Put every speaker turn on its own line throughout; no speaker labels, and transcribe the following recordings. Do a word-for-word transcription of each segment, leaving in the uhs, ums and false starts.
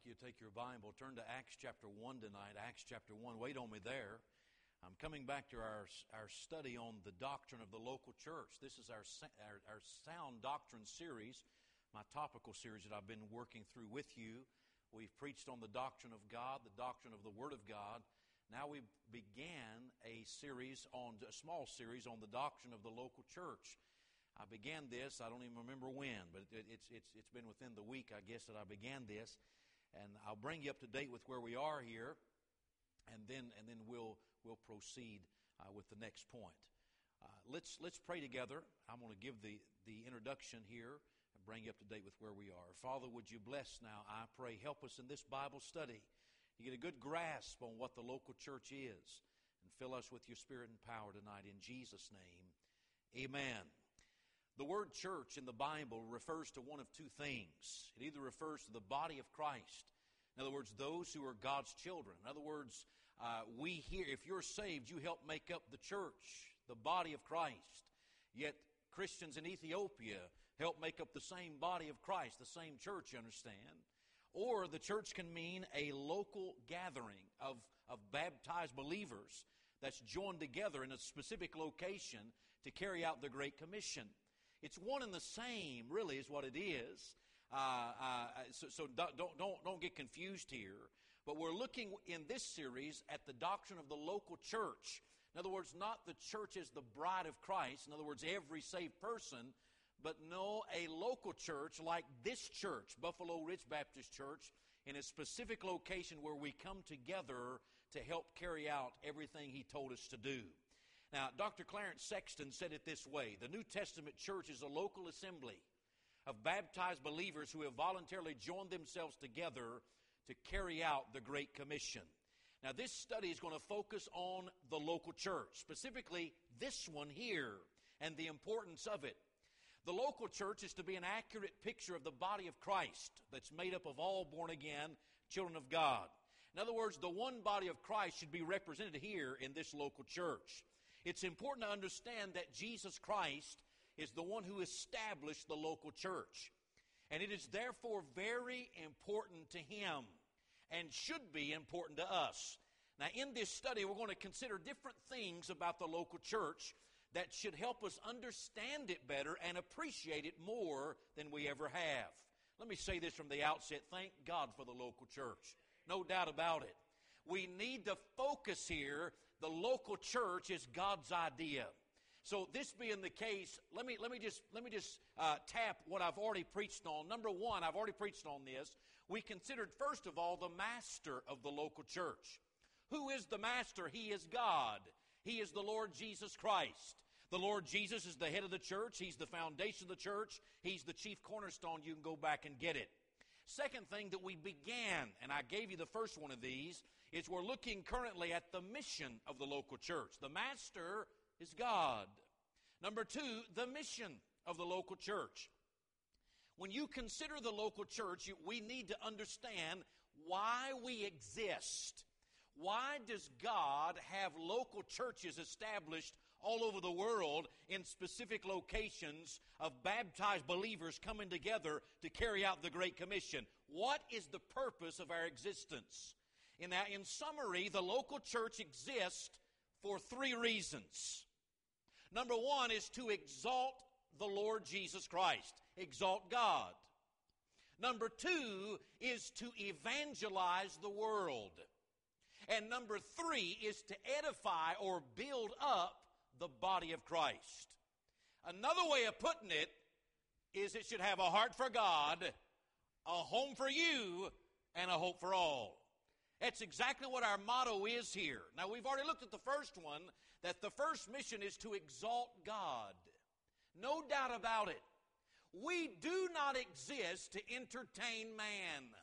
like you to take your Bible, turn to Acts chapter one tonight. Acts chapter one. Wait on me there. I'm coming back to our our study on the doctrine of the local church. This is our, our, our sound doctrine series, my topical series that I've been working through with you. We've preached on the doctrine of God, the doctrine of the Word of God. Now we began a series on a small series on the doctrine of the local church. I began this, I don't even remember when, but it, it's it's it's been within the week, I guess, that I began this. And I'll bring you up to date with where we are here, and then and then we'll we'll proceed uh, with the next point. Uh, let's let's pray together. I'm going to give the, the introduction here and bring you up to date with where we are. Father, would you bless now, I pray, help us in this Bible study to get a good grasp on what the local church is, and fill us with your Spirit and power tonight in Jesus' name. Amen. The word church in the Bible refers to one of two things. It either refers to the body of Christ. In other words, those who are God's children. In other words, uh, we here, if you're saved, you help make up the church, the body of Christ. Yet Christians in Ethiopia help make up the same body of Christ, the same church, you understand. Or the church can mean a local gathering of, of baptized believers that's joined together in a specific location to carry out the Great Commission. It's one and the same, really, is what it is. Uh, uh, so so don't, don't, don't get confused here. But we're looking in this series at the doctrine of the local church. In other words, not the church as the bride of Christ. In other words, every saved person. But no, a local church like this church, Buffalo Ridge Baptist Church, in a specific location where we come together to help carry out everything He told us to do. Now, Doctor Clarence Sexton said it this way: the New Testament church is a local assembly of baptized believers who have voluntarily joined themselves together to carry out the Great Commission. Now, this study is going to focus on the local church, specifically this one here, and the importance of it. The local church is to be an accurate picture of the body of Christ that's made up of all born-again children of God. In other words, the one body of Christ should be represented here in this local church. It's important to understand that Jesus Christ is the one who established the local church. And it is therefore very important to Him and should be important to us. Now, in this study, we're going to consider different things about the local church that should help us understand it better and appreciate it more than we ever have. Let me say this from the outset. Thank God for the local church. No doubt about it. We need to focus here. The local church is God's idea. So this being the case, let me let me just let me just uh, tap what I've already preached on. Number one, I've already preached on this. We considered first of all the master of the local church. Who is the master? He is God. He is the Lord Jesus Christ. The Lord Jesus is the head of the church. He's the foundation of the church. He's the chief cornerstone. You can go back and get it. Second thing that we began, and I gave you the first one of these, is we're looking currently at the mission of the local church. The master is God. Number two, the mission of the local church. When you consider the local church, we need to understand why we exist. Why does God have local churches established all over the world in specific locations of baptized believers coming together to carry out the Great Commission? What is the purpose of our existence? In, that, in summary, the local church exists for three reasons. Number one is to exalt the Lord Jesus Christ, exalt God. Number two is to evangelize the world. And number three is to edify or build up the body of Christ. Another way of putting it is it should have a heart for God, a home for you, and a hope for all. That's exactly what our motto is here. Now, we've already looked at the first one, that the first mission is to exalt God. No doubt about it. We do not exist to entertain man.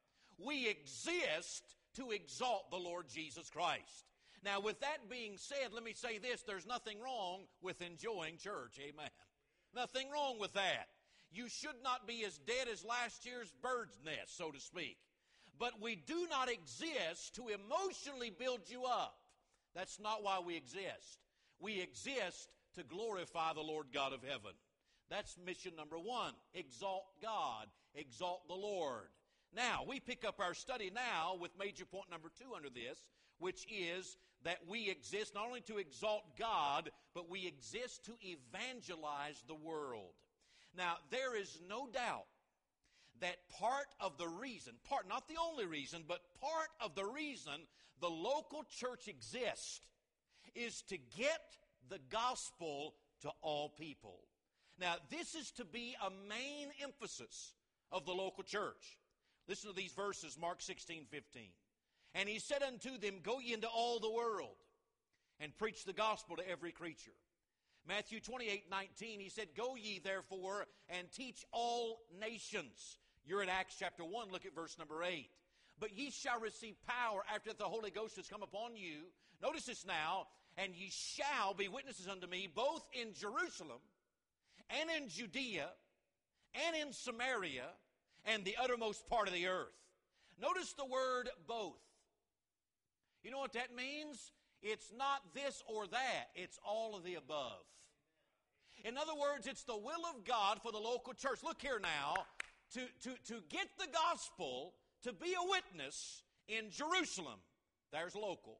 We exist to exalt the Lord Jesus Christ. Now, with that being said, let me say this. There's nothing wrong with enjoying church. Amen. Nothing wrong with that. You should not be as dead as last year's bird's nest, so to speak. But we do not exist to emotionally build you up. That's not why we exist. We exist to glorify the Lord God of heaven. That's mission number one. Exalt God. Exalt the Lord. Now, we pick up our study now with major point number two under this, which is that we exist not only to exalt God, but we exist to evangelize the world. Now, there is no doubt that part of the reason, part, not the only reason, but part of the reason the local church exists is to get the gospel to all people. Now, this is to be a main emphasis of the local church. Listen to these verses, Mark sixteen fifteen. And he said unto them, Go ye into all the world, and preach the gospel to every creature. Matthew twenty-eight nineteen, he said, Go ye therefore, and teach all nations. You're in Acts chapter one, look at verse number eight. But ye shall receive power after that the Holy Ghost has come upon you. Notice this now, and ye shall be witnesses unto me, both in Jerusalem, and in Judea, and in Samaria, and the uttermost part of the earth. Notice the word both. You know what that means? It's not this or that. It's all of the above. In other words, it's the will of God for the local church. Look here now. To, to, to get the gospel, to be a witness in Jerusalem, there's local.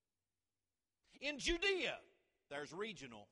In Judea, there's regional.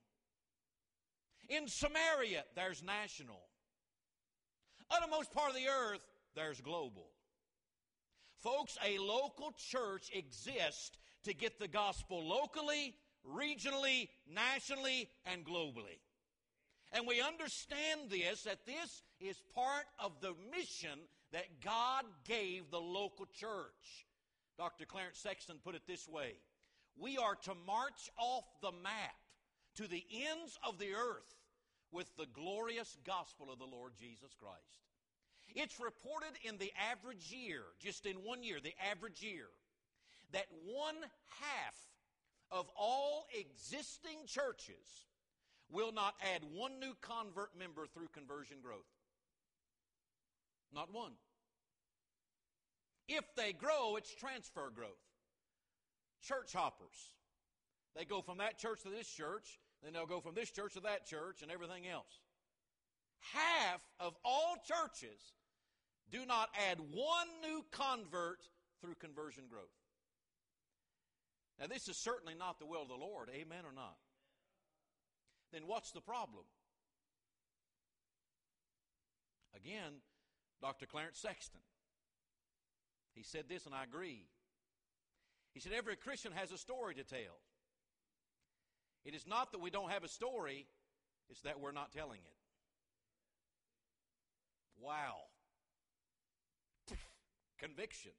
In Samaria, there's national. Uttermost part of the earth, there's global. Folks, a local church exists to get the gospel locally, regionally, nationally, and globally. And we understand this, that this is part of the mission that God gave the local church. Doctor Clarence Sexton put it this way: we are to march off the map to the ends of the earth with the glorious gospel of the Lord Jesus Christ. It's reported in the average year, just in one year, the average year, that one half of all existing churches will not add one new convert member through conversion growth. Not one. If they grow, it's transfer growth. Church hoppers. They go from that church to this church, then they'll go from this church to that church and everything else. Half of all churches do not add one new convert through conversion growth. Now, this is certainly not the will of the Lord. Amen or not? Then what's the problem? Again, Doctor Clarence Sexton. He said this, and I agree. He said, every Christian has a story to tell. It is not that we don't have a story, it's that we're not telling it. Wow. Conviction.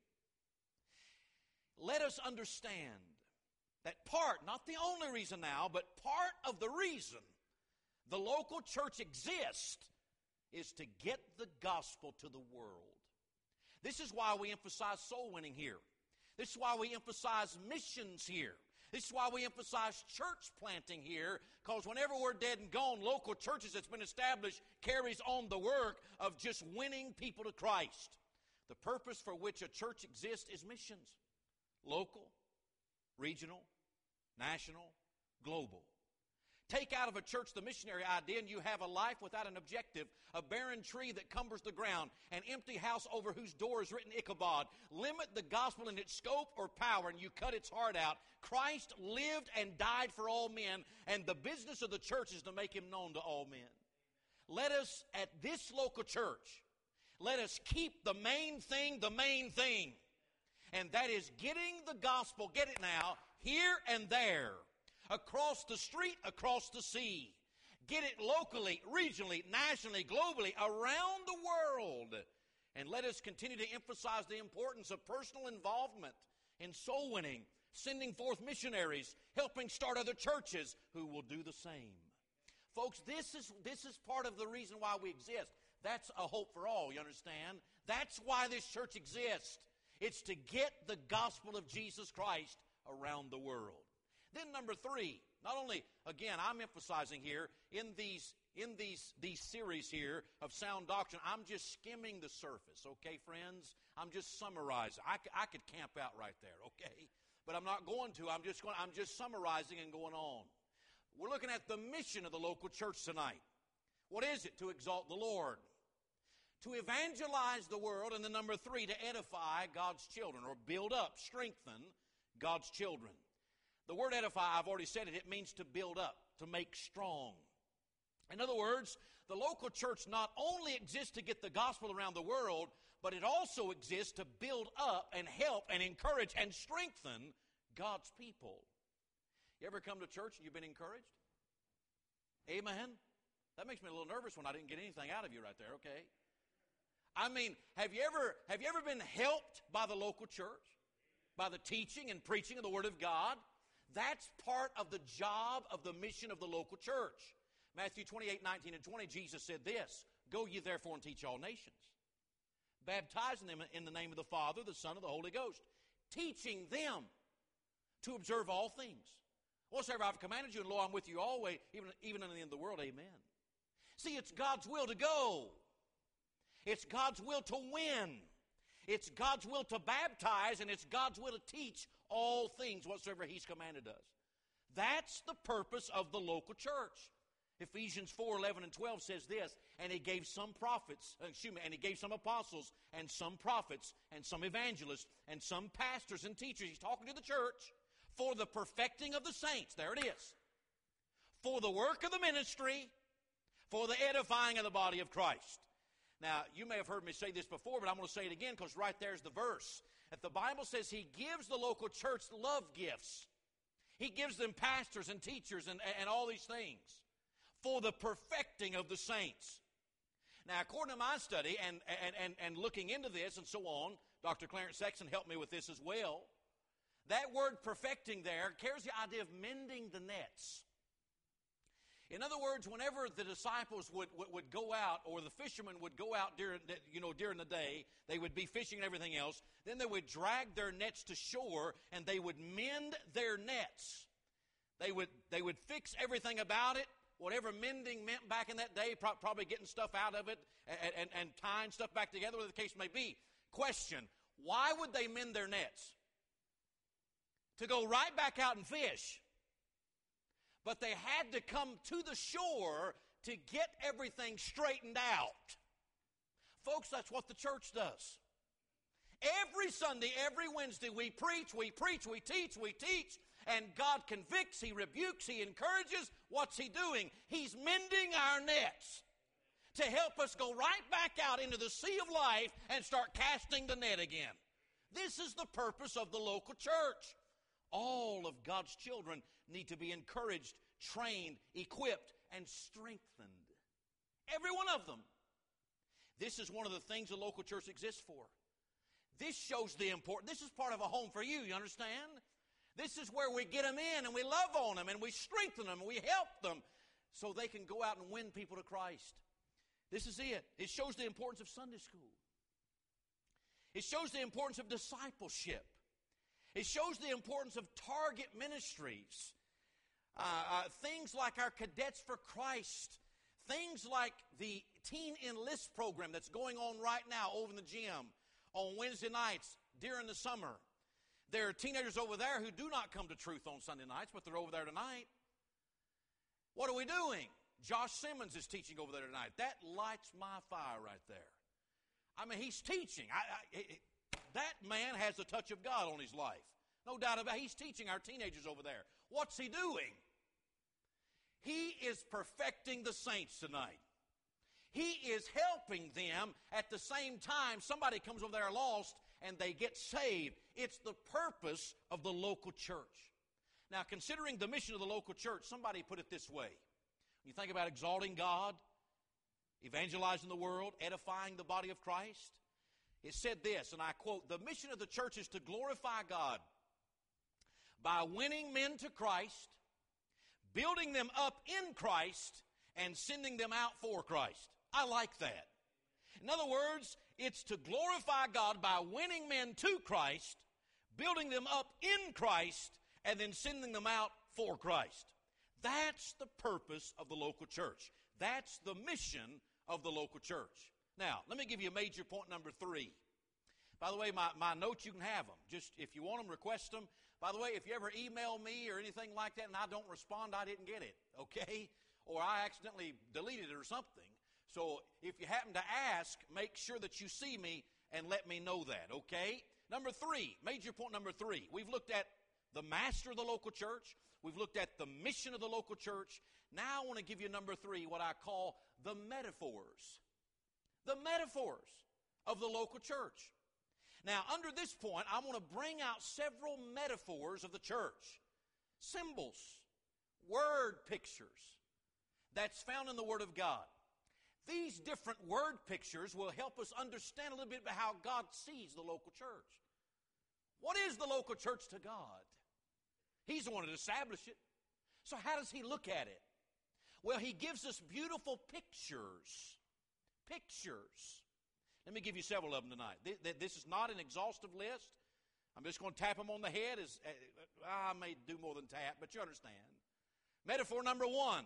Let us understand that part, not the only reason now, but part of the reason the local church exists is to get the gospel to the world. This is why we emphasize soul winning here. This is why we emphasize missions here. This is why we emphasize church planting here, because whenever we're dead and gone, local churches that's been established carries on the work of just winning people to Christ. The purpose for which a church exists is missions. Local, regional, national, global. Take out of a church the missionary idea and you have a life without an objective, a barren tree that cumbers the ground, an empty house over whose door is written Ichabod. Limit the gospel in its scope or power and you cut its heart out. Christ lived and died for all men, and the business of the church is to make him known to all men. Let us, at this local church, let us keep the main thing the main thing. And that is getting the gospel, get it now, here and there. Across the street, across the sea. Get it locally, regionally, nationally, globally, around the world. And let us continue to emphasize the importance of personal involvement in soul winning, sending forth missionaries, helping start other churches who will do the same. Folks, this is, this is part of the reason why we exist. That's a hope for all, you understand? That's why this church exists. It's to get the gospel of Jesus Christ around the world. Then number three, not only, again, I'm emphasizing here, in these in these, these series here of sound doctrine, I'm just skimming the surface, okay, friends? I'm just summarizing. I, I could camp out right there, okay? But I'm not going to. I'm just going, I'm just summarizing and going on. We're looking at the mission of the local church tonight. What is it? To exalt the Lord. to evangelize the world, and then number three, to edify God's children, or build up, strengthen God's children. The word edify, I've already said it, it means to build up, to make strong. In other words, the local church not only exists to get the gospel around the world, but it also exists to build up and help and encourage and strengthen God's people. You ever come to church and you've been encouraged? Amen? That makes me a little nervous when I didn't get anything out of you right there, okay? I mean, have you ever have you ever been helped by the local church? By the teaching and preaching of the Word of God? That's part of the job of the mission of the local church. Matthew twenty-eight, nineteen, and twenty, Jesus said this, "Go ye therefore and teach all nations, baptizing them in the name of the Father, the Son, and the Holy Ghost, teaching them to observe all things. Whatsoever I've commanded you, and lo, I'm with you always, even, even unto the end of the world." Amen. See, it's God's will to go. It's God's will to win. It's God's will to baptize, and it's God's will to teach all things whatsoever He's commanded us. That's the purpose of the local church. Ephesians four, eleven, and twelve says this, "And He gave some prophets, excuse me, and He gave some apostles, and some prophets, and some evangelists, and some pastors and teachers." He's talking to the church. "For the perfecting of the saints," there it is, "for the work of the ministry, for the edifying of the body of Christ." Now, you may have heard me say this before, but I'm going to say it again because right there's the verse. That the Bible says He gives the local church love gifts. He gives them pastors and teachers and, and all these things for the perfecting of the saints. Now, according to my study and, and, and, and looking into this and so on, Doctor Clarence Sexton helped me with this as well. That word perfecting there carries the idea of mending the nets. In other words, whenever the disciples would, would, would go out, or the fishermen would go out during the, you know, during the day, they would be fishing and everything else, then they would drag their nets to shore and they would mend their nets. They would, they would fix everything about it, whatever mending meant back in that day, pro- probably getting stuff out of it and, and, and tying stuff back together, whatever the case may be. Question, why would they mend their nets? To go right back out and fish. But they had to come to the shore to get everything straightened out. Folks, that's what the church does. Every Sunday, every Wednesday, we preach, we preach, we teach, we teach, and God convicts, He rebukes, He encourages. What's He doing? He's mending our nets to help us go right back out into the sea of life and start casting the net again. This is the purpose of the local church. All of God's children need to be encouraged, trained, equipped, and strengthened. Every one of them. This is one of the things the local church exists for. This shows the importance. This is part of a home for you, you understand? This is where we get them in and we love on them and we strengthen them and we help them so they can go out and win people to Christ. This is it. It shows the importance of Sunday school. It shows the importance of discipleship. It shows the importance of target ministries. Uh, uh, things like our Cadets for Christ. Things like the Teen Enlist program that's going on right now over in the gym on Wednesday nights during the summer. There are teenagers over there who do not come to truth on Sunday nights, but they're over there tonight. What are we doing? Josh Simmons is teaching over there tonight. That lights my fire right there. I mean, he's teaching. I, I, it, That man has the touch of God on his life. No doubt about it. He's teaching our teenagers over there. What's he doing? He is perfecting the saints tonight. He is helping them at the same time somebody comes over there lost and they get saved. It's the purpose of the local church. Now, considering the mission of the local church, somebody put it this way. When you think about exalting God, evangelizing the world, edifying the body of Christ, it said this, and I quote, "The mission of the church is to glorify God by winning men to Christ, building them up in Christ, and sending them out for Christ." I like that. In other words, it's to glorify God by winning men to Christ, building them up in Christ, and then sending them out for Christ. That's the purpose of the local church. That's the mission of the local church. Now, let me give you a major point number three. By the way, my, my notes, you can have them. Just if you want them, request them. By the way, if you ever email me or anything like that and I don't respond, I didn't get it, okay? Or I accidentally deleted it or something. So if you happen to ask, make sure that you see me and let me know that, okay? Number three, major point number three. We've looked at the master of the local church. We've looked at the mission of the local church. Now I want to give you number three, what I call the metaphors. The metaphors of the local church. Now, under this point, I want to bring out several metaphors of the church. Symbols, word pictures that's found in the Word of God. These different word pictures will help us understand a little bit about how God sees the local church. What is the local church to God? He's the one that established it. So how does He look at it? Well, He gives us beautiful pictures. Pictures. Let me give you several of them tonight. This is not an exhaustive list. I'm just going to tap them on the head. As I may do more than tap, but you understand. Metaphor number one.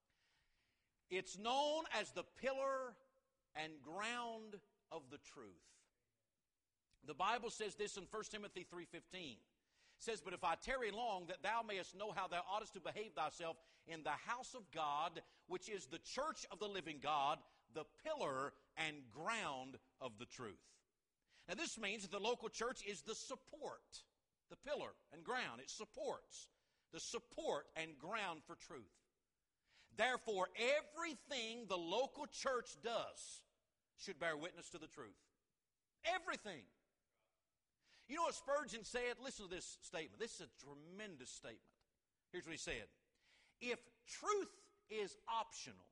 It's known as the pillar and ground of the truth. The Bible says this in First Timothy three fifteen. It says, "But if I tarry long, that thou mayest know how thou oughtest to behave thyself in the house of God, which is the church of the living God, the pillar and ground of the truth." Now this means that the local church is the support, the pillar and ground. It supports, the support and ground for truth. Therefore, everything the local church does should bear witness to the truth. Everything. You know what Spurgeon said? Listen to this statement. This is a tremendous statement. Here's what he said. If truth is optional,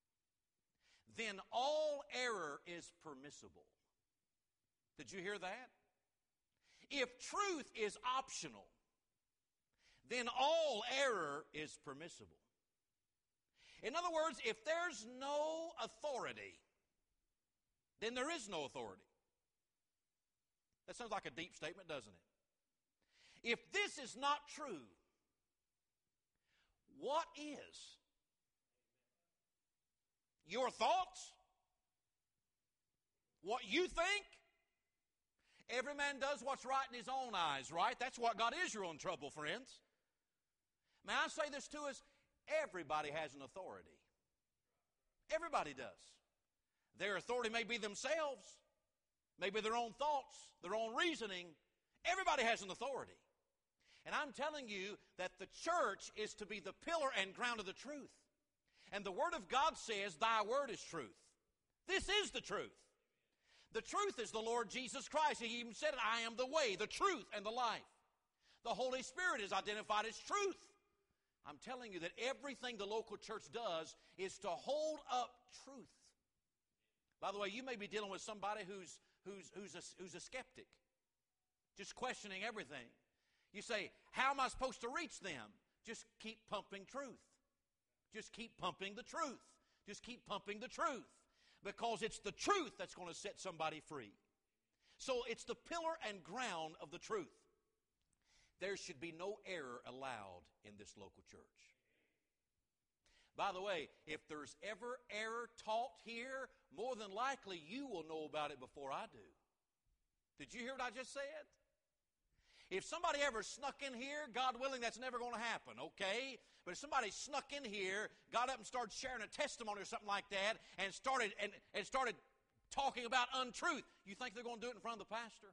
then all error is permissible. Did you hear that? If truth is optional, then all error is permissible. In other words, if there's no authority, then there is no authority. That sounds like a deep statement, doesn't it? If this is not true, what is? Your thoughts? What you think? Every man does what's right in his own eyes, right? That's what got Israel in trouble, friends. May I say this to us? Everybody has an authority. Everybody does. Their authority may be themselves, maybe their own thoughts, their own reasoning. Everybody has an authority. And I'm telling you that the church is to be the pillar and ground of the truth. And the Word of God says, "Thy word is truth." This is the truth. The truth is the Lord Jesus Christ. He even said, "I am the way, the truth, and the life." The Holy Spirit is identified as truth. I'm telling you that everything the local church does is to hold up truth. By the way, you may be dealing with somebody who's, who's, who's, a, who's a skeptic, just questioning everything. You say, how am I supposed to reach them? Just keep pumping truth. Just keep pumping the truth. Just keep pumping the truth. Because it's the truth that's going to set somebody free. So it's the pillar and ground of the truth. There should be no error allowed in this local church. By the way, if there's ever error taught here, more than likely you will know about it before I do. Did you hear what I just said? If somebody ever snuck in here, God willing, that's never going to happen, okay? But if somebody snuck in here, got up and started sharing a testimony or something like that, and started and, and started talking about untruth, you think they're going to do it in front of the pastor?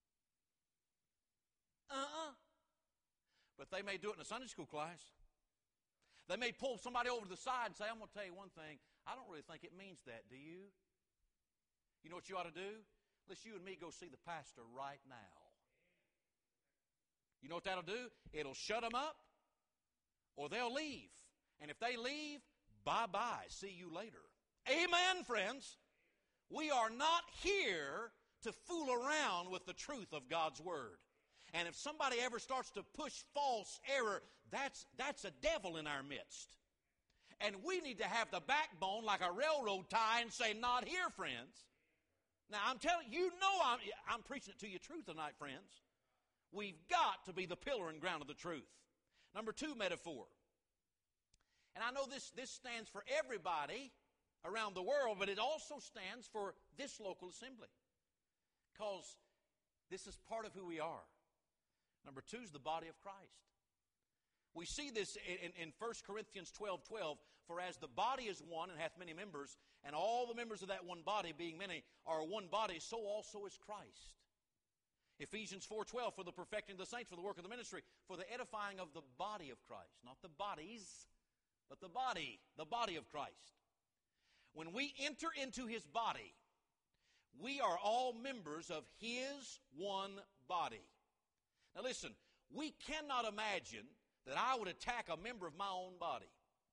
Uh-uh. But they may do it in a Sunday school class. They may pull somebody over to the side and say, "I'm going to tell you one thing. I don't really think it means that, do you? You know what you ought to do? Let's you and me go see the pastor right now." You know what that'll do? It'll shut them up, or they'll leave. And if they leave, bye-bye. See you later. Amen, friends. We are not here to fool around with the truth of God's Word. And if somebody ever starts to push false error, that's, that's a devil in our midst. And we need to have the backbone like a railroad tie and say, "Not here, friends." Now, I'm telling you, you know I'm, I'm preaching it to you truth tonight, friends. We've got to be the pillar and ground of the truth. Number two, metaphor. And I know this, this stands for everybody around the world, but it also stands for this local assembly. Because this is part of who we are. Number two is the body of Christ. We see this in, in First Corinthians twelve twelve. For as the body is one and hath many members, and all the members of that one body, being many, are one body, so also is Christ. Ephesians four twelve, for the perfecting of the saints, for the work of the ministry, for the edifying of the body of Christ. Not the bodies, but the body, the body of Christ. When we enter into His body, we are all members of His one body. Now listen, we cannot imagine that I would attack a member of my own body.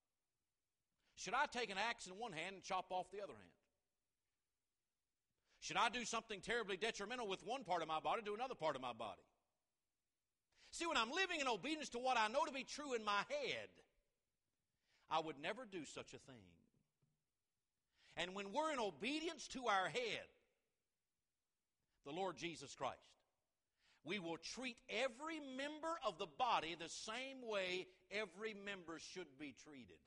Should I take an axe in one hand and chop off the other hand? Should I do something terribly detrimental with one part of my body to another part of my body? See, when I'm living in obedience to what I know to be true in my head, I would never do such a thing. And when we're in obedience to our head, the Lord Jesus Christ, we will treat every member of the body the same way every member should be treated.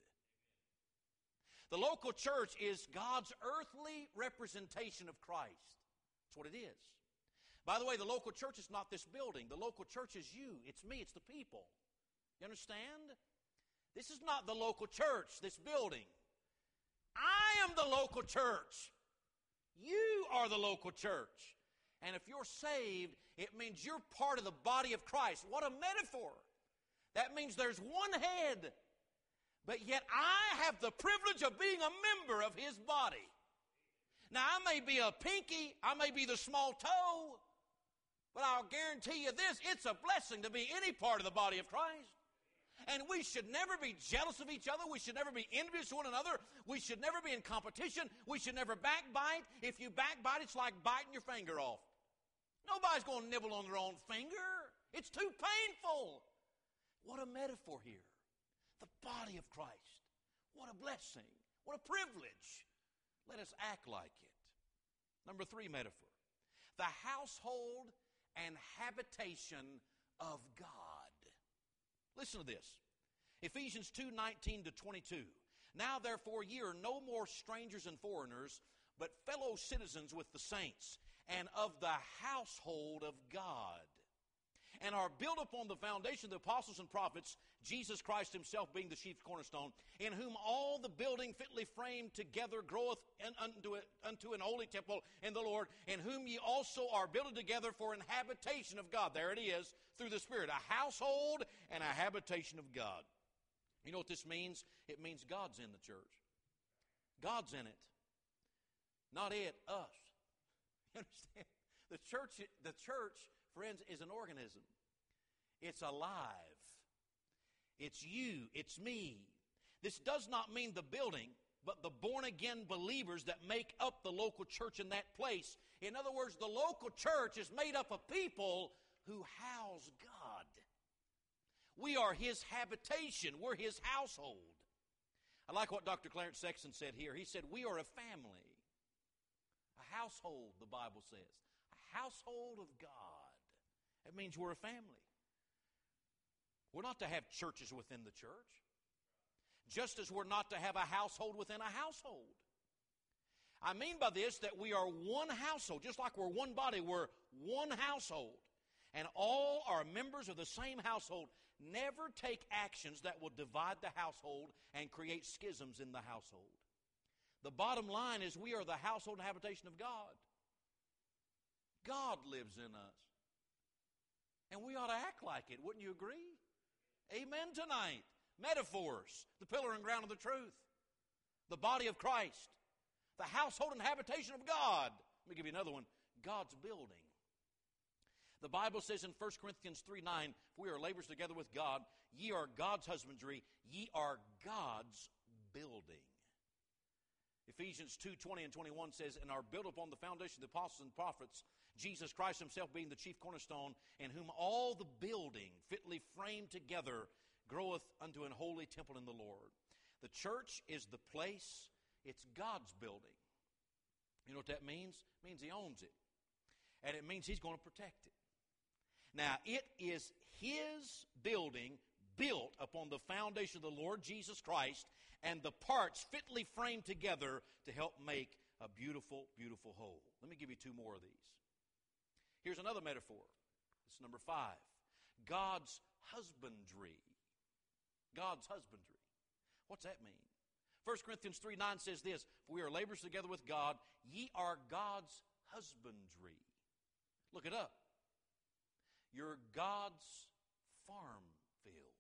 The local church is God's earthly representation of Christ. That's what it is. By the way, the local church is not this building. The local church is you. It's me. It's the people. You understand? This is not the local church, this building. I am the local church. You are the local church. And if you're saved, it means you're part of the body of Christ. What a metaphor. That means there's one head. But yet I have the privilege of being a member of His body. Now I may be a pinky, I may be the small toe, but I'll guarantee you this, it's a blessing to be any part of the body of Christ. And we should never be jealous of each other. We should never be envious of one another. We should never be in competition. We should never backbite. If you backbite, it's like biting your finger off. Nobody's going to nibble on their own finger. It's too painful. What a metaphor here. The body of Christ. What a blessing. What a privilege. Let us act like it. Number three metaphor. The household and habitation of God. Listen to this. Ephesians two nineteen to twenty-two. Now therefore ye are no more strangers and foreigners, but fellow citizens with the saints, and of the household of God, and are built upon the foundation of the apostles and prophets, Jesus Christ Himself being the chief cornerstone, in whom all the building fitly framed together groweth unto, it, unto an holy temple in the Lord, in whom ye also are built together for an habitation of God. There it is, through the Spirit, a household and a habitation of God. You know what this means? It means God's in the church. God's in it. Not it, us. You understand? The church, the church, friends, is an organism. It's alive. It's you. It's me. This does not mean the building, but the born-again believers that make up the local church in that place. In other words, the local church is made up of people who house God. We are His habitation. We're His household. I like what Doctor Clarence Sexton said here. He said, we are a family. A household, the Bible says. A household of God. That means we're a family. We're not to have churches within the church. Just as we're not to have a household within a household. I mean by this that we are one household. Just like we're one body, we're one household. And all are members of the same household. Never take actions that will divide the household and create schisms in the household. The bottom line is we are the household and habitation of God. God lives in us. And we ought to act like it. Wouldn't you agree? Amen tonight. Metaphors. The pillar and ground of the truth. The body of Christ. The household and habitation of God. Let me give you another one. God's building. The Bible says in First Corinthians three nine, we are laborers together with God. Ye are God's husbandry. Ye are God's building. Ephesians two twenty and twenty-one says, and are built upon the foundation of the apostles and prophets, Jesus Christ Himself being the chief cornerstone, in whom all the building fitly framed together groweth unto an holy temple in the Lord. The church is the place, it's God's building. You know what that means? It means He owns it. And it means He's going to protect it. Now, it is His building built upon the foundation of the Lord Jesus Christ, and the parts fitly framed together to help make a beautiful, beautiful whole. Let me give you two more of these. Here's another metaphor. This is number five. God's husbandry. God's husbandry. What's that mean? First Corinthians three nine says this, "For we are laborers together with God. Ye are God's husbandry." Look it up. You're God's farm field.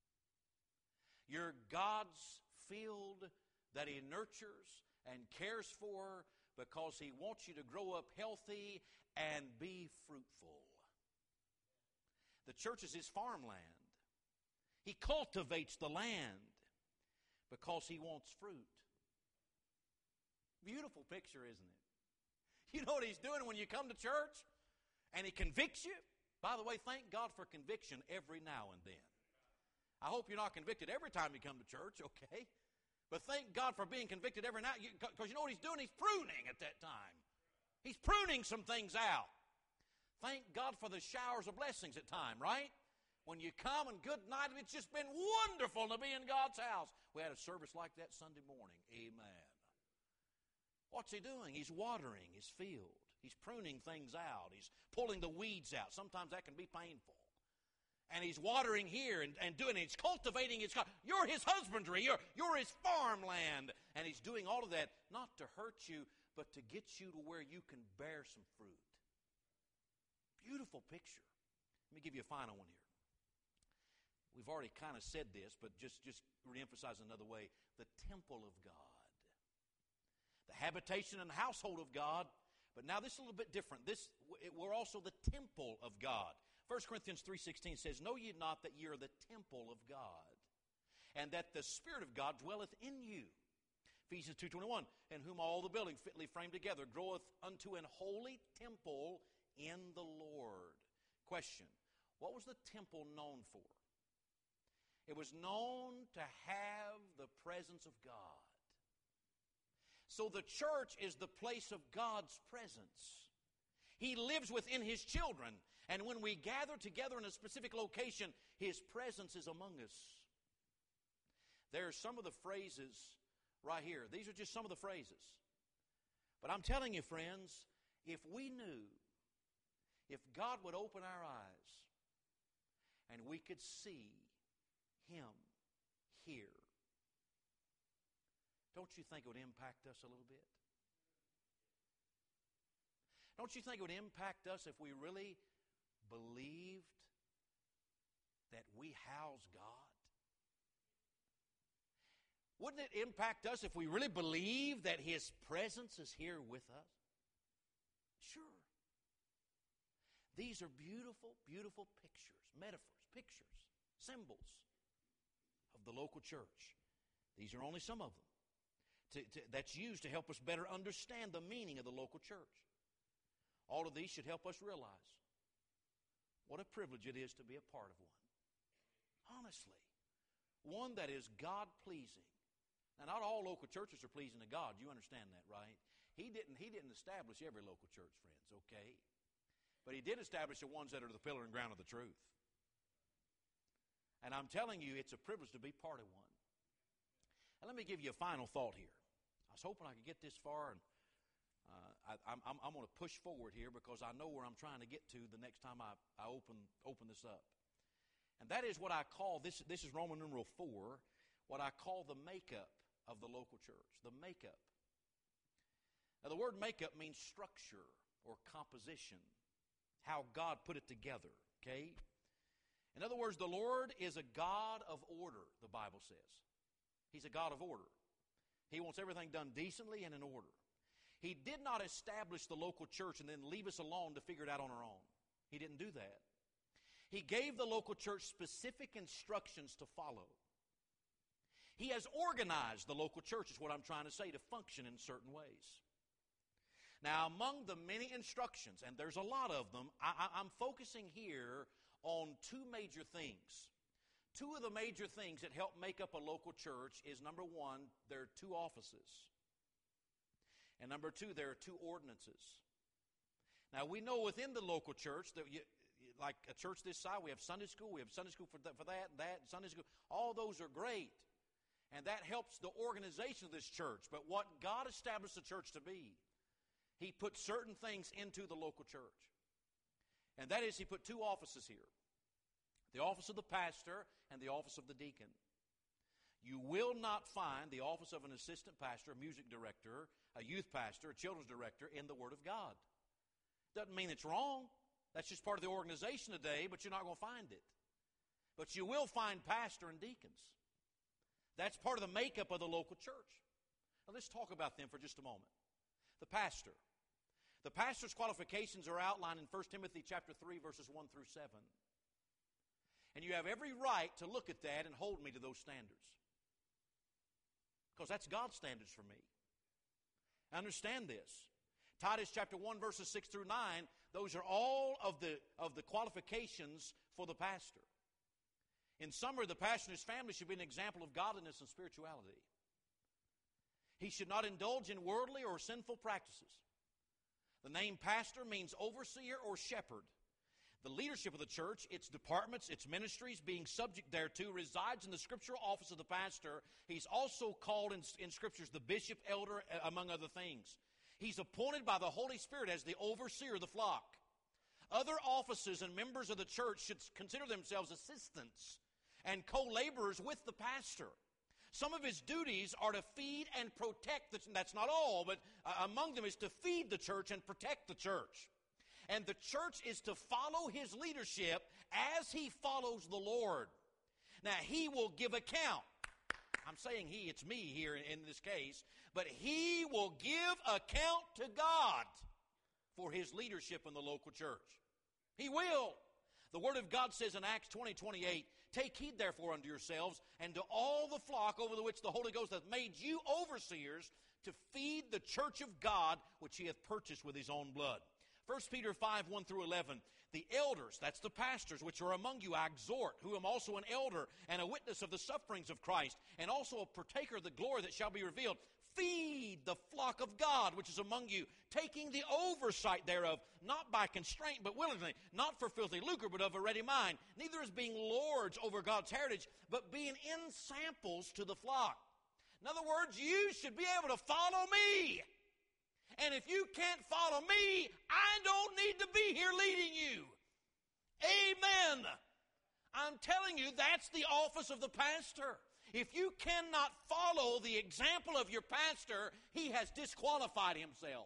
You're God's field that He nurtures and cares for because He wants you to grow up healthy and be fruitful. The church is His farmland. He cultivates the land because He wants fruit. Beautiful picture, isn't it? You know what He's doing when you come to church and He convicts you? By the way, thank God for conviction every now and then. I hope you're not convicted every time you come to church, okay? But thank God for being convicted every night, because you know what He's doing? He's pruning at that time. He's pruning some things out. Thank God for the showers of blessings at time, right? When you come and good night, it's just been wonderful to be in God's house. We had a service like that Sunday morning. Amen. What's He doing? He's watering His field. He's pruning things out. He's pulling the weeds out. Sometimes that can be painful. And He's watering here and, and doing it. He's cultivating His... You're His husbandry. You're, you're His farmland. And He's doing all of that not to hurt you, but to get you to where you can bear some fruit. Beautiful picture. Let me give you a final one here. We've already kind of said this, but just, just re-emphasize another way. The temple of God. The habitation and household of God. But now this is a little bit different. This, we're also the temple of God. First Corinthians three sixteen says, "Know ye not that ye are the temple of God, and that the Spirit of God dwelleth in you?" Ephesians two twenty-one, "In whom all the building fitly framed together groweth unto an holy temple in the Lord." Question, what was the temple known for? It was known to have the presence of God. So the church is the place of God's presence. He lives within His children. And when we gather together in a specific location, His presence is among us. There are some of the phrases right here. These are just some of the phrases. But I'm telling you, friends, if we knew, if God would open our eyes and we could see Him here, don't you think it would impact us a little bit? Don't you think it would impact us if we really believed that we house God? Wouldn't it impact us if we really believed that His presence is here with us? Sure. These are beautiful, beautiful pictures, metaphors, pictures, symbols of the local church. These are only some of them. To, to, that's used to help us better understand the meaning of the local church. All of these should help us realize what a privilege it is to be a part of one. Honestly, one that is God-pleasing. Now, not all local churches are pleasing to God. You understand that, right? He didn't, he didn't establish every local church, friends, okay? But He did establish the ones that are the pillar and ground of the truth. And I'm telling you, it's a privilege to be part of one. And let me give you a final thought here. I was hoping I could get this far, and uh, I, I'm, I'm going to push forward here because I know where I'm trying to get to the next time I, I open, open this up. And that is what I call, this, this is Roman numeral four, what I call the makeup of the local church. The makeup. Now, the word makeup means structure or composition, how God put it together, okay? In other words, the Lord is a God of order, the Bible says. He's a God of order. He wants everything done decently and in order. He did not establish the local church and then leave us alone to figure it out on our own. He didn't do that. He gave the local church specific instructions to follow. He has organized the local church, is what I'm trying to say, to function in certain ways. Now, among the many instructions, and there's a lot of them, I, I, I'm focusing here on two major things. Two of the major things that help make up a local church is, number one, there are two offices. And number two, there are two ordinances. Now, we know within the local church that, you, like a church this size, we have Sunday school, we have Sunday school for that, for that, that, Sunday school. All those are great. And that helps the organization of this church. But what God established the church to be, He put certain things into the local church. And that is, He put two offices here. The office of the pastor and the office of the deacon. You will not find the office of an assistant pastor, a music director, a youth pastor, a children's director in the Word of God. Doesn't mean it's wrong. That's just part of the organization today, but you're not going to find it. But you will find pastor and deacons. That's part of the makeup of the local church. Now let's talk about them for just a moment. The pastor. The pastor's qualifications are outlined in First Timothy chapter three, verses one through seven. And you have every right to look at that and hold me to those standards. Because that's God's standards for me. Understand this. Titus chapter one, verses six through nine, those are all of the, of the qualifications for the pastor. In summary, the pastor and his family should be an example of godliness and spirituality. He should not indulge in worldly or sinful practices. The name pastor means overseer or shepherd. The leadership of the church, its departments, its ministries, being subject thereto, resides in the scriptural office of the pastor. He's also called in, in scriptures the bishop, elder, among other things. He's appointed by the Holy Spirit as the overseer of the flock. Other offices and members of the church should consider themselves assistants and co-laborers with the pastor. Some of his duties are to feed and protect. The, that's not all, but uh, among them is to feed the church and protect the church. And the church is to follow his leadership as he follows the Lord. Now, he will give account. I'm saying he, it's me here in, in this case. But he will give account to God for his leadership in the local church. He will. The Word of God says in Acts twenty, twenty-eight, take heed therefore unto yourselves and to all the flock over the which the Holy Ghost hath made you overseers to feed the church of God which he hath purchased with his own blood. First Peter five, one through eleven, the elders, that's the pastors, which are among you, I exhort, who am also an elder and a witness of the sufferings of Christ, and also a partaker of the glory that shall be revealed. Feed the flock of God, which is among you, taking the oversight thereof, not by constraint, but willingly, not for filthy lucre, but of a ready mind, neither as being lords over God's heritage, but being ensamples to the flock. In other words, you should be able to follow me. And if you can't follow me, I don't need to be here leading you. Amen. I'm telling you, that's the office of the pastor. If you cannot follow the example of your pastor, he has disqualified himself.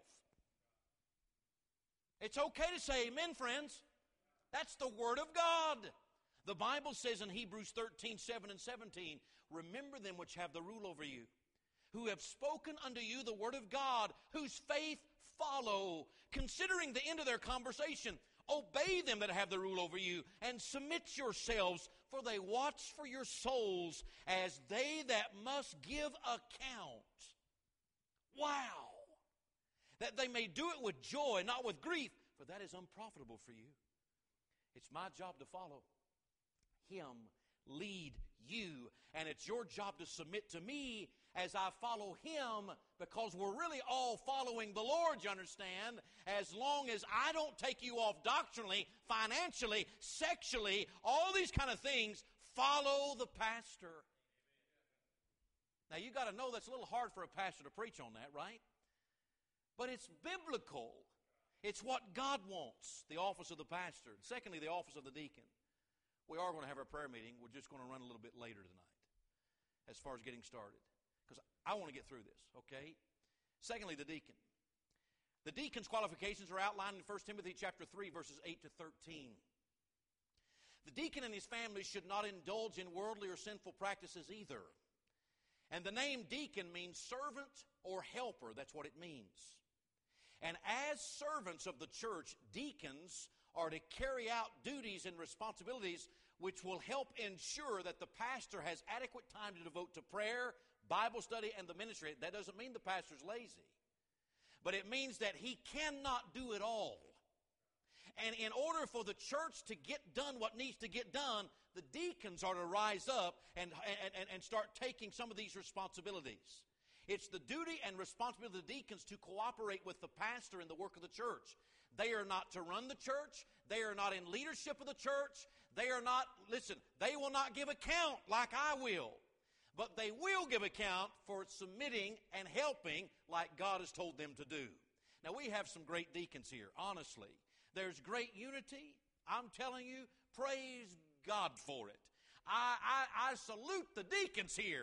It's okay to say amen, friends. That's the Word of God. The Bible says in Hebrews thirteen, seven and seventeen, remember them which have the rule over you, who have spoken unto you the word of God, whose faith follow, considering the end of their conversation. Obey them that have the rule over you, and submit yourselves, for they watch for your souls, as they that must give account. Wow! That they may do it with joy, not with grief, for that is unprofitable for you. It's my job to follow him, lead you, and it's your job to submit to me as I follow him, because we're really all following the Lord, you understand, as long as I don't take you off doctrinally, financially, sexually, all these kind of things. Follow the pastor. Now, you got to know that's a little hard for a pastor to preach on that, right? But it's biblical. It's what God wants, the office of the pastor. Secondly, the office of the deacon. We are going to have our prayer meeting. We're just going to run a little bit later tonight as far as getting started, because I want to get through this, okay? Secondly, the deacon. The deacon's qualifications are outlined in First Timothy chapter three, verses eight to thirteen. The deacon and his family should not indulge in worldly or sinful practices either. And the name deacon means servant or helper. That's what it means. And as servants of the church, deacons are to carry out duties and responsibilities which will help ensure that the pastor has adequate time to devote to prayer, Bible study, and the ministry. That doesn't mean the pastor's lazy, but it means that he cannot do it all. And in order for the church to get done what needs to get done, the deacons are to rise up and, and, and start taking some of these responsibilities. It's the duty and responsibility of the deacons to cooperate with the pastor in the work of the church. They are not to run the church. They are not in leadership of the church. They are not, listen, they will not give account like I will. But they will give account for submitting and helping like God has told them to do. Now, we have some great deacons here, honestly. There's great unity. I'm telling you, praise God for it. I, I, I salute the deacons here.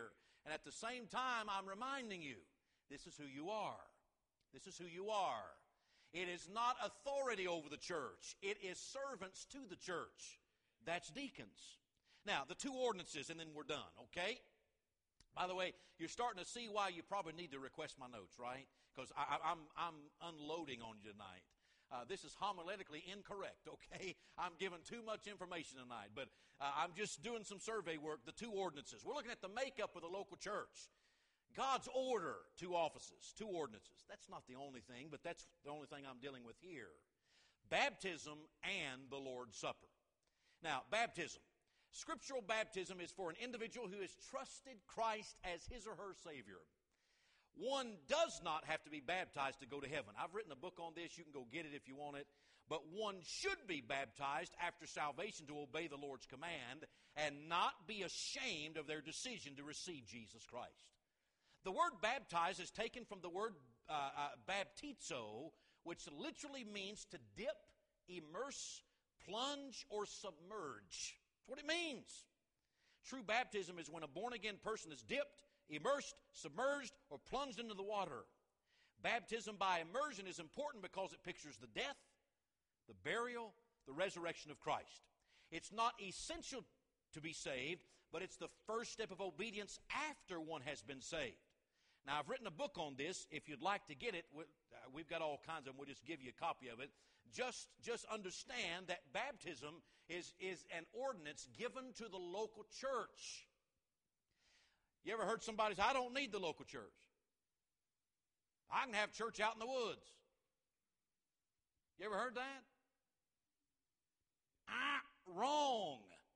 And at the same time, I'm reminding you, this is who you are. This is who you are. It is not authority over the church. It is servants to the church. That's deacons. Now, the two ordinances, and then we're done, okay? By the way, you're starting to see why you probably need to request my notes, right? Because I'm, I'm unloading on you tonight. Uh, this is homiletically incorrect, okay? I'm giving too much information tonight, but uh, I'm just doing some survey work, the two ordinances. We're looking at the makeup of the local church. God's order, two offices, two ordinances. That's not the only thing, but that's the only thing I'm dealing with here. Baptism and the Lord's Supper. Now, baptism. Scriptural baptism is for an individual who has trusted Christ as his or her Savior. One does not have to be baptized to go to heaven. I've written a book on this. You can go get it if you want it. But one should be baptized after salvation to obey the Lord's command and not be ashamed of their decision to receive Jesus Christ. The word baptize is taken from the word uh, uh, baptizo, which literally means to dip, immerse, plunge, or submerge. That's what it means. True baptism is when a born-again person is dipped, immersed, submerged, or plunged into the water. Baptism by immersion is important because it pictures the death, the burial, the resurrection of Christ. It's not essential to be saved, but it's the first step of obedience after one has been saved. Now, I've written a book on this. If you'd like to get it, we've got all kinds of them. We'll just give you a copy of it. Just, just understand that baptism is, is an ordinance given to the local church. You ever heard somebody say, I don't need the local church. I can have church out in the woods. You ever heard that? Ah, wrong.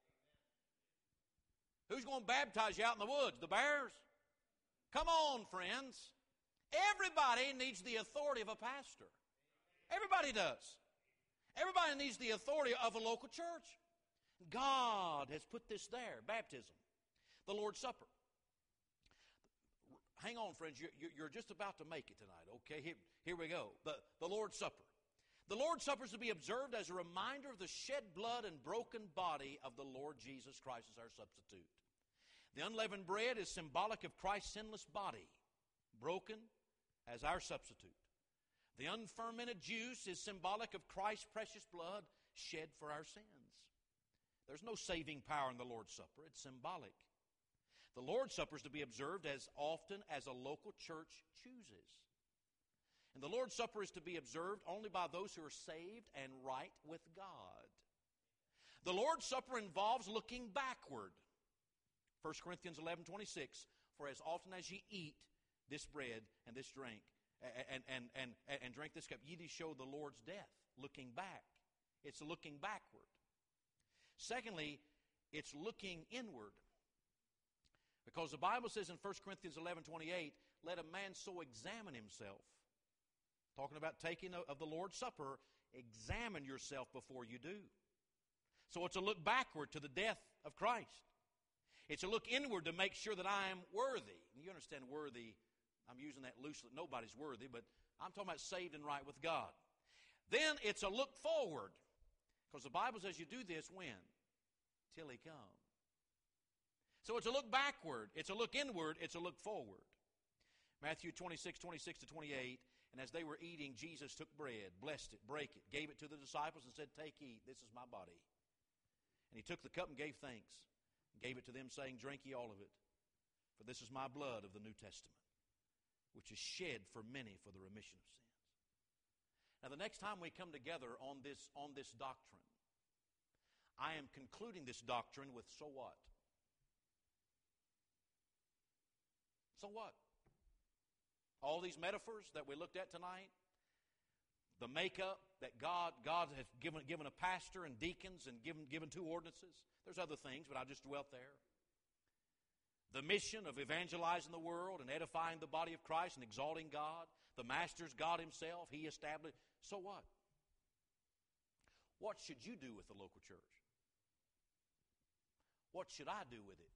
Who's going to baptize you out in the woods? The bears? Come on, friends. Everybody needs the authority of a pastor. Everybody does. Everybody needs the authority of a local church. God has put this there, baptism. The Lord's Supper. Hang on, friends. You're, you're just about to make it tonight, okay? Here, here we go. The, the Lord's Supper. The Lord's Supper is to be observed as a reminder of the shed blood and broken body of the Lord Jesus Christ as our substitute. The unleavened bread is symbolic of Christ's sinless body, broken as our substitute. The unfermented juice is symbolic of Christ's precious blood shed for our sins. There's no saving power in the Lord's Supper. It's symbolic. The Lord's Supper is to be observed as often as a local church chooses. And the Lord's Supper is to be observed only by those who are saved and right with God. The Lord's Supper involves looking backward. First Corinthians eleven twenty-six, for as often as ye eat this bread and this drink, and, and, and, and drink this cup, ye do show the Lord's death, looking back. It's looking backward. Secondly, it's looking inward. Because the Bible says in First Corinthians eleven twenty-eight, let a man so examine himself. Talking about taking of the Lord's Supper, examine yourself before you do. So it's a look backward to the death of Christ. It's a look inward to make sure that I am worthy. You understand worthy, I'm using that loosely. Nobody's worthy, but I'm talking about saved and right with God. Then it's a look forward. Because the Bible says you do this when? Till He comes. So it's a look backward. It's a look inward. It's a look forward. Matthew twenty-six, twenty-six to twenty-eight. And as they were eating, Jesus took bread, blessed it, brake it, gave it to the disciples and said, take, eat, this is my body. And He took the cup and gave thanks, and gave it to them, saying, drink ye all of it. For this is my blood of the New Testament, which is shed for many for the remission of sins. Now, the next time we come together on this, on this doctrine, I am concluding this doctrine with so what? So what? All these metaphors that we looked at tonight, the makeup that God God has given, given a pastor and deacons and given, given two ordinances. There's other things, but I just dwelt there. The mission of evangelizing the world and edifying the body of Christ and exalting God. The master's God Himself. He established. So what? What should you do with the local church? What should I do with it?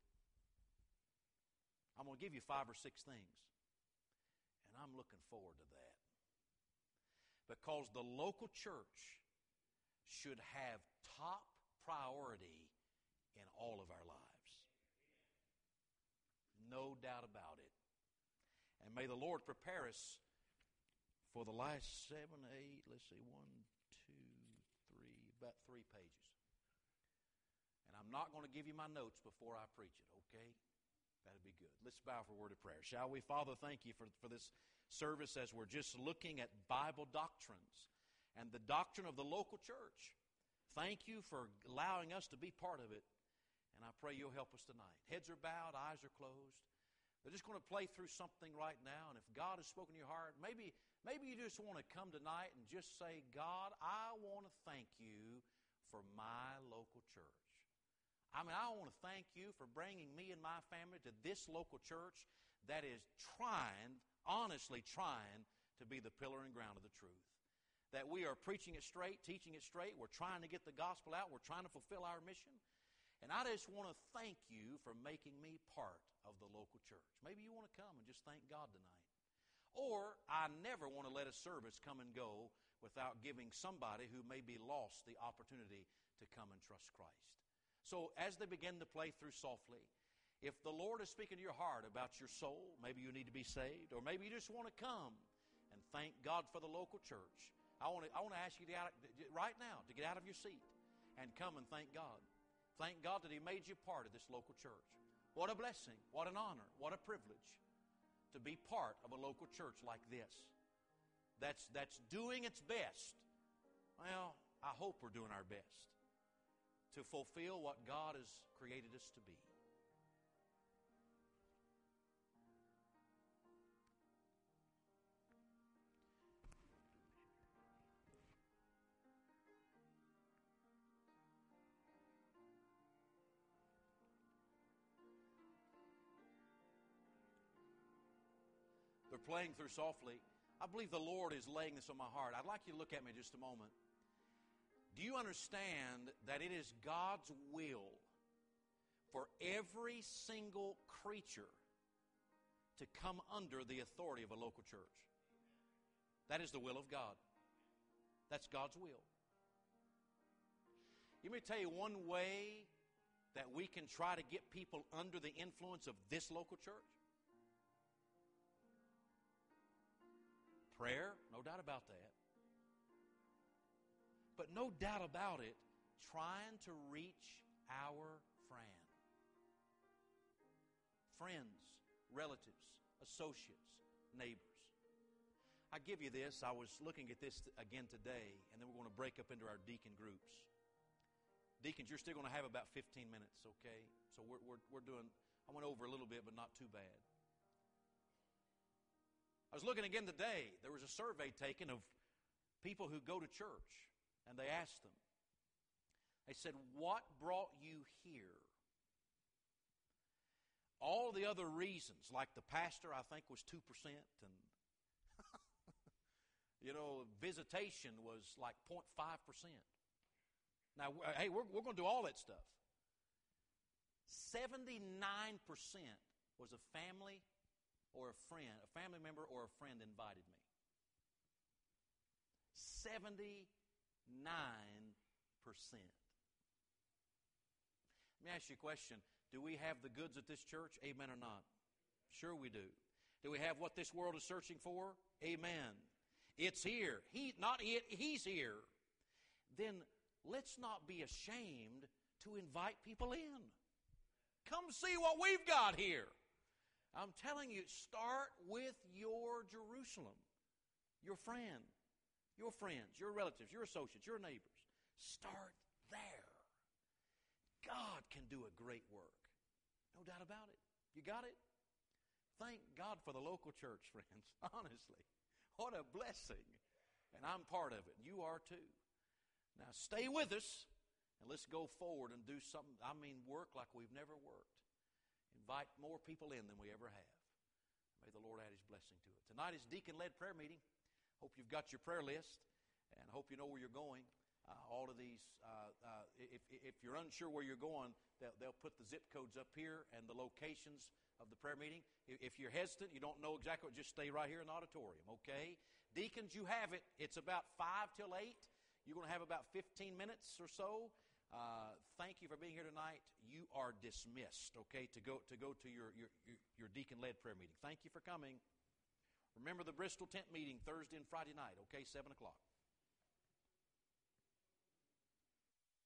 I'm going to give you five or six things. And I'm looking forward to that. Because the local church should have top priority in all of our lives. No doubt about it. And may the Lord prepare us for the last seven, eight, let's see, one, two, three, about three pages. And I'm not going to give you my notes before I preach it, okay? That'd be good. Let's bow for a word of prayer. Shall we? Father, thank you for, for this service as we're just looking at Bible doctrines and the doctrine of the local church. Thank you for allowing us to be part of it. And I pray you'll help us tonight. Heads are bowed, eyes are closed. They're just going to play through something right now. And if God has spoken to your heart, maybe, maybe you just want to come tonight and just say, God, I want to thank you for my local church. I mean, I want to thank you for bringing me and my family to this local church that is trying, honestly trying, to be the pillar and ground of the truth. That we are preaching it straight, teaching it straight. We're trying to get the gospel out. We're trying to fulfill our mission. And I just want to thank you for making me part of the local church. Maybe you want to come and just thank God tonight. Or I never want to let a service come and go without giving somebody who may be lost the opportunity to come and trust Christ. So as they begin to play through softly, if the Lord is speaking to your heart about your soul, maybe you need to be saved, or maybe you just want to come and thank God for the local church. I want to, I want to ask you to get out, right now to get out of your seat and come and thank God. Thank God that He made you part of this local church. What a blessing, what an honor, what a privilege to be part of a local church like this. That's, that's doing its best. Well, I hope we're doing our best to fulfill what God has created us to be. They're playing through softly. I believe the Lord is laying this on my heart. I'd like you to look at me just a moment. Do you understand that it is God's will for every single creature to come under the authority of a local church? That is the will of God. That's God's will. Let me tell you one way that we can try to get people under the influence of this local church. Prayer, no doubt about that. But no doubt about it, trying to reach our friend. Friends, relatives, associates, neighbors. I give you this. I was looking at this again today, and then we're going to break up into our deacon groups. Deacons, you're still going to have about fifteen minutes, okay? So we're, we're, we're doing, I went over a little bit, but not too bad. I was looking again today. There was a survey taken of people who go to church, and they asked them. They said, what brought you here? All the other reasons, like the pastor, I think, was two percent, and, you know, visitation was like zero point five percent. Now, hey, we're, we're going to do all that stuff. seventy-nine percent was a family or a friend, a family member or a friend invited me. seventy-nine percent. Let me ask you a question. Do we have the goods at this church? Amen or not? Sure we do. Do we have what this world is searching for? Amen. It's here. He, not it, He's here. Then let's not be ashamed to invite people in. Come see what we've got here. I'm telling you, start with your Jerusalem, your friend, your friends, your relatives, your associates, your neighbors. Start there. God can do a great work. No doubt about it. You got it? Thank God for the local church, friends. Honestly. What a blessing. And I'm part of it. You are too. Now stay with us and let's go forward and do something, I mean work like we've never worked. Invite more people in than we ever have. May the Lord add His blessing to it. Tonight is deacon-led prayer meeting. Hope you've got your prayer list, and I hope you know where you're going. Uh, all of these, uh, uh, if, if you're unsure where you're going, they'll, they'll put the zip codes up here and the locations of the prayer meeting. If you're hesitant, you don't know exactly, just stay right here in the auditorium, okay? Deacons, you have it. It's about five till eight. You're going to have about fifteen minutes or so. Uh, thank you for being here tonight. You are dismissed, okay, to go to go to your, your, your, your deacon-led prayer meeting. Thank you for coming. Remember the Bristol tent meeting Thursday and Friday night, okay, seven o'clock.